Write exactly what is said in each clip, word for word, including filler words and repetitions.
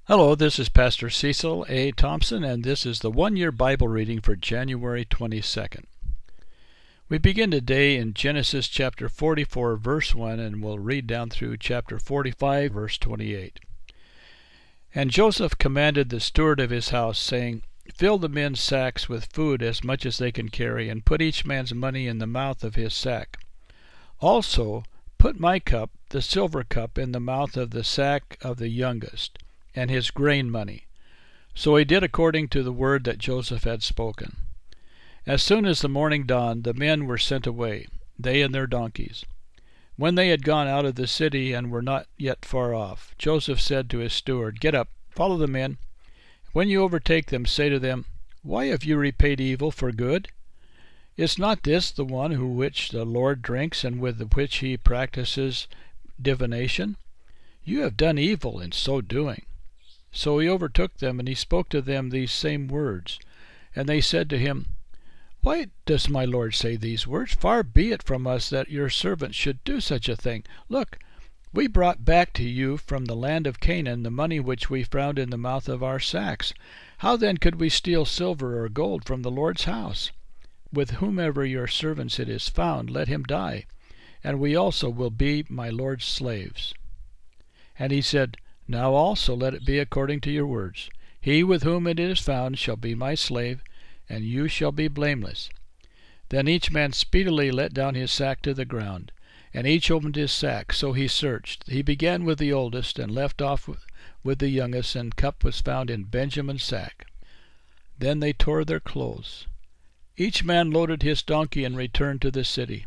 Hello, this is Pastor Cecil A. Thompson, and this is the one-year Bible reading for January twenty-second. We begin today in Genesis chapter forty-four, verse one, and we'll read down through chapter forty-five, verse twenty-eight. And Joseph commanded the steward of his house, saying, Fill the men's sacks with food as much as they can carry, and put each man's money in the mouth of his sack. Also put my cup, the silver cup, in the mouth of the sack of the youngest, and his grain money. So he did according to the word that Joseph had spoken. As soon as the morning dawned, the men were sent away, they and their donkeys. When they had gone out of the city and were not yet far off, Joseph said to his steward, Get up, follow the men. When you overtake them, say to them, Why have you repaid evil for good? Is not this the one who which the Lord drinks, and with which he practices divination? You have done evil in so doing. So he overtook them, and he spoke to them these same words. And they said to him, Why does my lord say these words? Far be it from us that your servants should do such a thing. Look, we brought back to you from the land of Canaan the money which we found in the mouth of our sacks. How then could we steal silver or gold from the Lord's house? With whomever your servants it is found, let him die, and we also will be my lord's slaves. And he said, Now also let it be according to your words. He with whom it is found shall be my slave, and you shall be blameless. Then each man speedily let down his sack to the ground, and each opened his sack. So he searched. He began with the oldest, and left off with the youngest, and cup was found in Benjamin's sack. Then they tore their clothes. Each man loaded his donkey and returned to the city.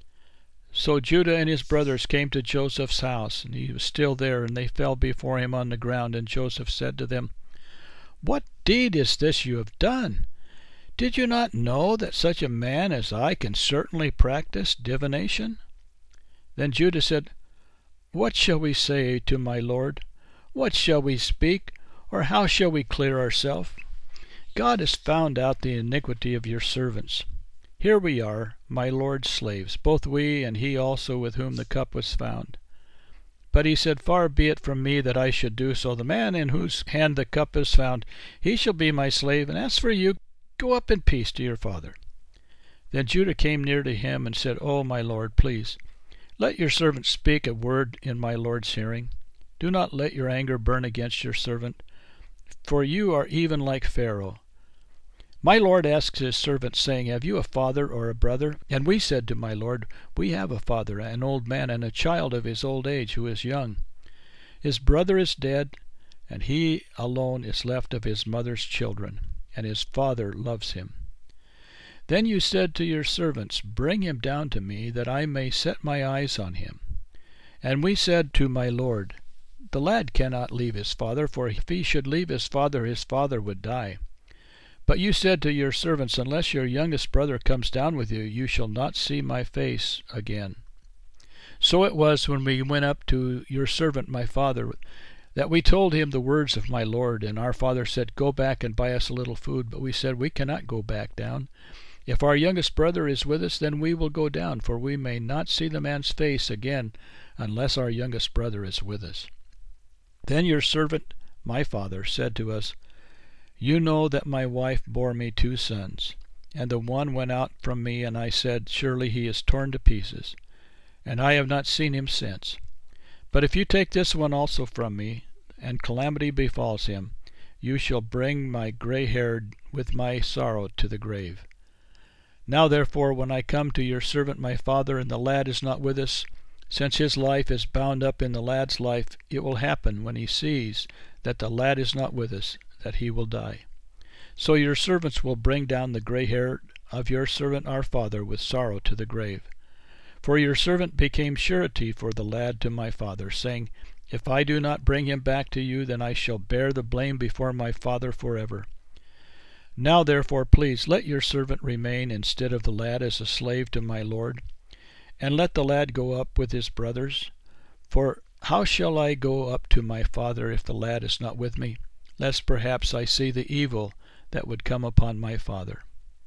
So Judah and his brothers came to Joseph's house, and he was still there, and they fell before him on the ground. And Joseph said to them, What deed is this you have done? Did you not know that such a man as I can certainly practice divination? Then Judah said, What shall we say to my lord? What shall we speak, or how shall we clear ourselves? God has found out the iniquity of your servants. Here we are, my lord's slaves, both we and he also with whom the cup was found. But he said, Far be it from me that I should do so. The man in whose hand the cup is found, he shall be my slave. And as for you, go up in peace to your father. Then Judah came near to him and said, O my lord, please, let your servant speak a word in my lord's hearing. Do not let your anger burn against your servant, for you are even like Pharaoh. My lord asked his servants, saying, Have you a father or a brother? And we said to my lord, We have a father, an old man, and a child of his old age who is young. His brother is dead, and he alone is left of his mother's children, and his father loves him. Then you said to your servants, Bring him down to me, that I may set my eyes on him. And we said to my lord, The lad cannot leave his father, for if he should leave his father, his father would die. But you said to your servants, Unless your youngest brother comes down with you, you shall not see my face again. So it was, when we went up to your servant my father, that we told him the words of my lord. And our father said, Go back and buy us a little food. But we said, We cannot go back down. If our youngest brother is with us, then we will go down, for we may not see the man's face again, unless our youngest brother is with us. Then your servant my father said to us, You know that my wife bore me two sons, and the one went out from me, and I said, Surely he is torn to pieces, and I have not seen him since. But if you take this one also from me, and calamity befalls him, you shall bring my gray-haired with my sorrow to the grave. Now therefore, when I come to your servant my father, and the lad is not with us, since his life is bound up in the lad's life, it will happen, when he sees that the lad is not with us, that he will die. So your servants will bring down the gray hair of your servant our father with sorrow to the grave. For your servant became surety for the lad to my father, saying, If I do not bring him back to you, then I shall bear the blame before my father forever. Now therefore, please, let your servant remain instead of the lad as a slave to my lord, and let the lad go up with his brothers. For how shall I go up to my father if the lad is not with me, lest perhaps I see the evil that would come upon my father?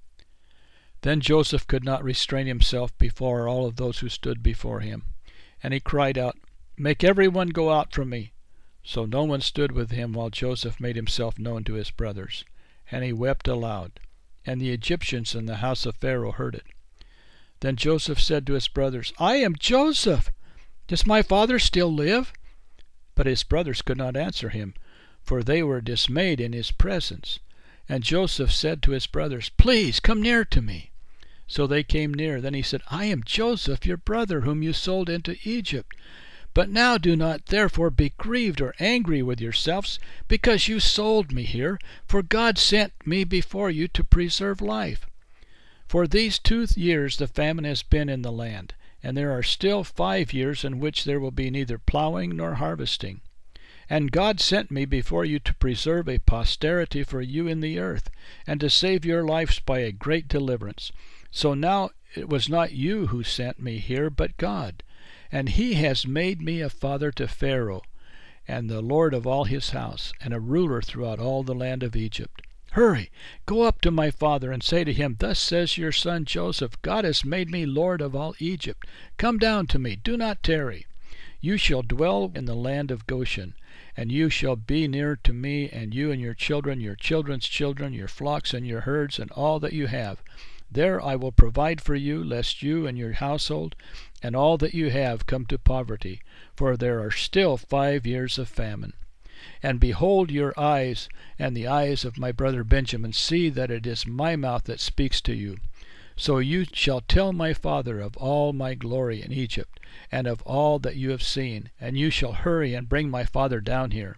Then Joseph could not restrain himself before all of those who stood before him, and he cried out, Make every one go out from me. So no one stood with him while Joseph made himself known to his brothers. And he wept aloud. And the Egyptians in the house of Pharaoh heard it. Then Joseph said to his brothers, I am Joseph! Does my father still live? But his brothers could not answer him, for they were dismayed in his presence. And Joseph said to his brothers, Please come near to me. So they came near. Then he said, I am Joseph, your brother, whom you sold into Egypt. But now do not therefore be grieved or angry with yourselves, because you sold me here, for God sent me before you to preserve life. For these two years the famine has been in the land, and there are still five years in which there will be neither plowing nor harvesting. And God sent me before you to preserve a posterity for you in the earth, and to save your lives by a great deliverance. So now it was not you who sent me here, but God. And he has made me a father to Pharaoh, and the lord of all his house, and a ruler throughout all the land of Egypt. Hurry, go up to my father, and say to him, Thus says your son Joseph, God has made me lord of all Egypt. Come down to me, do not tarry. You shall dwell in the land of Goshen, and you shall be near to me, and you and your children, your children's children, your flocks and your herds, and all that you have. There I will provide for you, lest you and your household and all that you have come to poverty, for there are still five years of famine. And behold, your eyes and the eyes of my brother Benjamin see that it is my mouth that speaks to you. So you shall tell my father of all my glory in Egypt, and of all that you have seen, and you shall hurry and bring my father down here.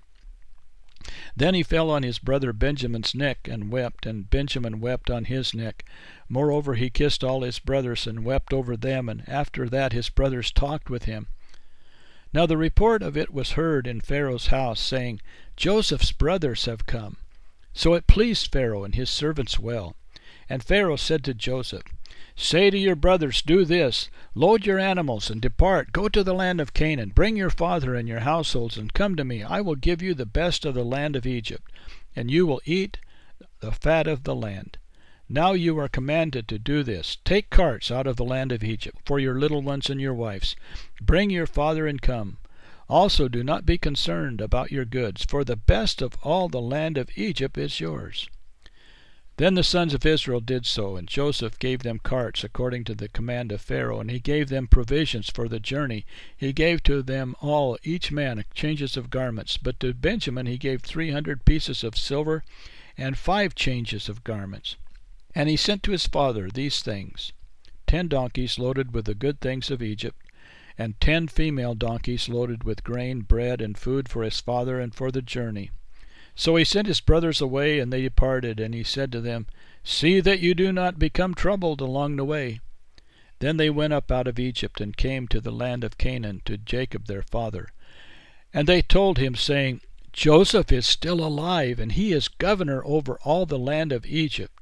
Then he fell on his brother Benjamin's neck and wept, and Benjamin wept on his neck. Moreover, he kissed all his brothers and wept over them, and after that his brothers talked with him. Now the report of it was heard in Pharaoh's house, saying, Joseph's brothers have come. So it pleased Pharaoh and his servants well. And Pharaoh said to Joseph, Say to your brothers, Do this, load your animals and depart, go to the land of Canaan, bring your father and your households, and come to me. I will give you the best of the land of Egypt, and you will eat the fat of the land. Now you are commanded to do this. Take carts out of the land of Egypt for your little ones and your wives. Bring your father and come. Also do not be concerned about your goods, for the best of all the land of Egypt is yours. Then the sons of Israel did so, and Joseph gave them carts according to the command of Pharaoh, and he gave them provisions for the journey. He gave to them all, each man, changes of garments. But to Benjamin he gave three hundred pieces of silver and five changes of garments. And he sent to his father these things, ten donkeys loaded with the good things of Egypt, and ten female donkeys loaded with grain, bread, and food for his father and for the journey. So he sent his brothers away, and they departed, and he said to them, See that you do not become troubled along the way. Then they went up out of Egypt, and came to the land of Canaan, to Jacob their father. And they told him, saying, Joseph is still alive, and he is governor over all the land of Egypt.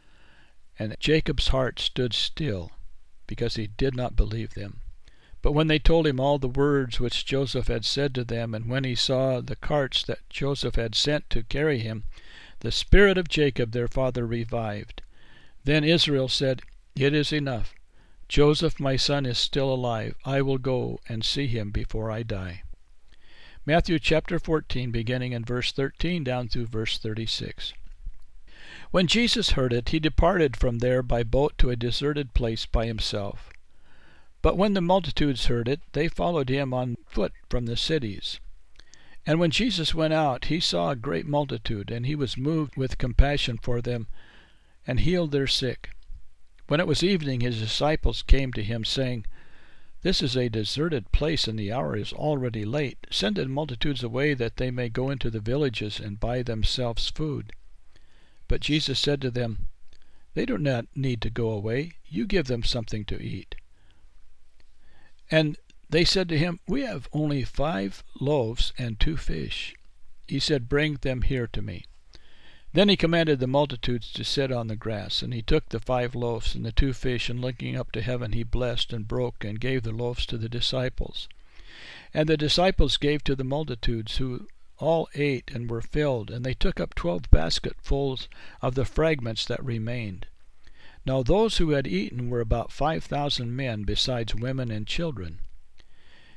And Jacob's heart stood still, because he did not believe them. But when they told him all the words which Joseph had said to them, and when he saw the carts that Joseph had sent to carry him, the spirit of Jacob their father revived. Then Israel said, It is enough. Joseph my son is still alive. I will go and see him before I die. Matthew chapter fourteen, beginning in verse thirteen down through verse thirty-six. When Jesus heard it, he departed from there by boat to a deserted place by himself. But when the multitudes heard it, they followed him on foot from the cities. And when Jesus went out, he saw a great multitude, and he was moved with compassion for them, and healed their sick. When it was evening, his disciples came to him, saying, This is a deserted place, and the hour is already late. Send the multitudes away, that they may go into the villages and buy themselves food. But Jesus said to them, They do not need to go away. You give them something to eat. And they said to him, We have only five loaves and two fish. He said, Bring them here to me. Then he commanded the multitudes to sit on the grass. And he took the five loaves and the two fish, and looking up to heaven, he blessed and broke and gave the loaves to the disciples. And the disciples gave to the multitudes, who all ate and were filled, and they took up twelve basketfuls of the fragments that remained. Now those who had eaten were about five thousand men, besides women and children.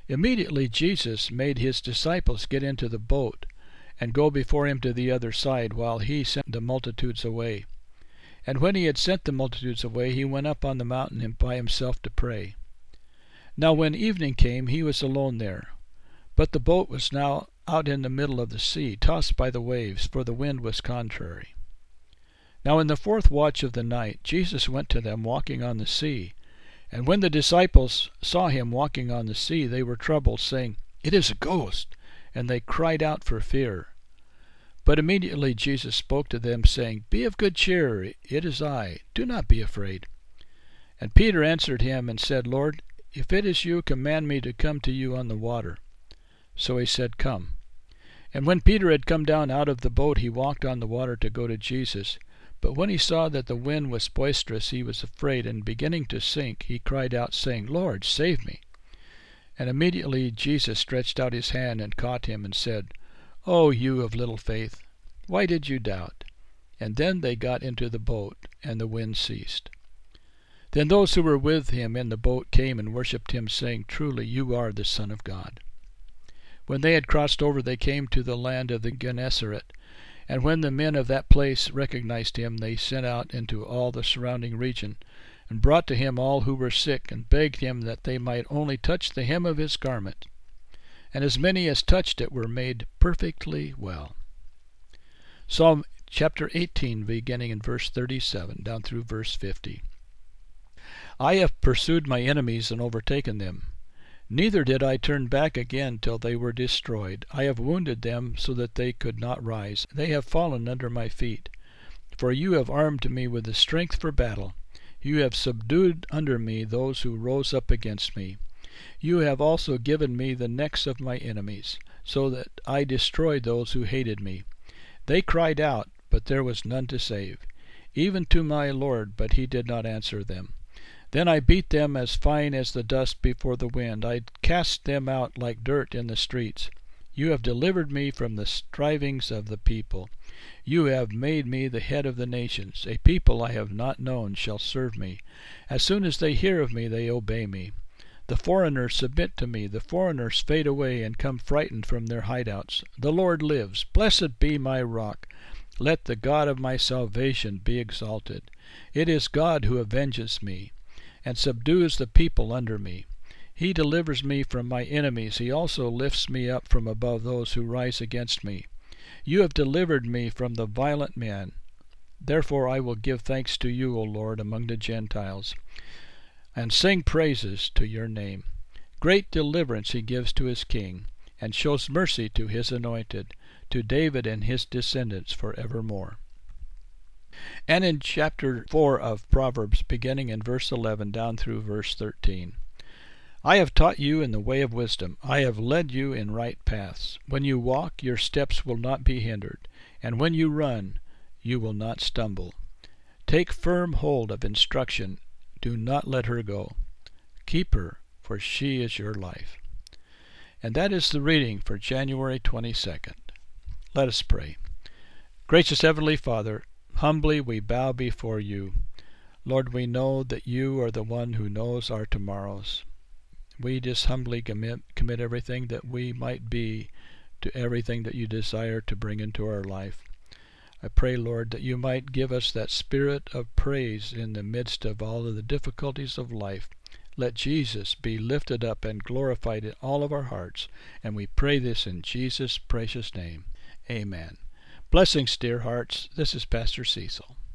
Immediately Jesus made his disciples get into the boat and go before him to the other side, while he sent the multitudes away. And when he had sent the multitudes away, he went up on the mountain by himself to pray. Now when evening came, he was alone there. But the boat was now out in the middle of the sea, tossed by the waves, for the wind was contrary. Now in the fourth watch of the night Jesus went to them walking on the sea. And when the disciples saw him walking on the sea, they were troubled, saying, "It is a ghost!" And they cried out for fear. But immediately Jesus spoke to them, saying, "Be of good cheer, it is I. Do not be afraid." And Peter answered him and said, "Lord, if it is you, command me to come to you on the water." So he said, "Come." And when Peter had come down out of the boat, he walked on the water to go to Jesus. But when he saw that the wind was boisterous, he was afraid, and beginning to sink, he cried out, saying, "Lord, save me." And immediately Jesus stretched out his hand and caught him and said, "O you of little faith, why did you doubt?" And then they got into the boat, and the wind ceased. Then those who were with him in the boat came and worshipped him, saying, "Truly you are the Son of God." When they had crossed over, they came to the land of the Gennesaret. And when the men of that place recognized him, they sent out into all the surrounding region, and brought to him all who were sick, and begged him that they might only touch the hem of his garment. And as many as touched it were made perfectly well. Psalm chapter eighteen, beginning in verse thirty-seven, down through verse fifty. I have pursued my enemies and overtaken them. Neither did I turn back again till they were destroyed. I have wounded them so that they could not rise. They have fallen under my feet. For you have armed me with the strength for battle. You have subdued under me those who rose up against me. You have also given me the necks of my enemies, so that I destroyed those who hated me. They cried out, but there was none to save, even to my Lord, but he did not answer them. Then I beat them as fine as the dust before the wind. I cast them out like dirt in the streets. You have delivered me from the strivings of the people. You have made me the head of the nations. A people I have not known shall serve me. As soon as they hear of me, they obey me. The foreigners submit to me. The foreigners fade away and come frightened from their hideouts. The Lord lives. Blessed be my rock. Let the God of my salvation be exalted. It is God who avenges me and subdues the people under me. He delivers me from my enemies. He also lifts me up from above those who rise against me. You have delivered me from the violent men. Therefore I will give thanks to you, O Lord, among the Gentiles, and sing praises to your name. Great deliverance he gives to his king, and shows mercy to his anointed, to David and his descendants forevermore. And in chapter four of Proverbs, beginning in verse eleven down through verse thirteen. I have taught you in the way of wisdom. I have led you in right paths. When you walk, your steps will not be hindered, and when you run, you will not stumble. Take firm hold of instruction. Do not let her go. Keep her, for she is your life. And that is the reading for January twenty-second. Let us pray. Gracious Heavenly Father, humbly we bow before you. Lord, we know that you are the one who knows our tomorrows. We just humbly commit, commit everything that we might be to everything that you desire to bring into our life. I pray, Lord, that you might give us that spirit of praise in the midst of all of the difficulties of life. Let Jesus be lifted up and glorified in all of our hearts, and we pray this in Jesus' precious name. Amen. Blessings, dear hearts. This is Pastor Cecil.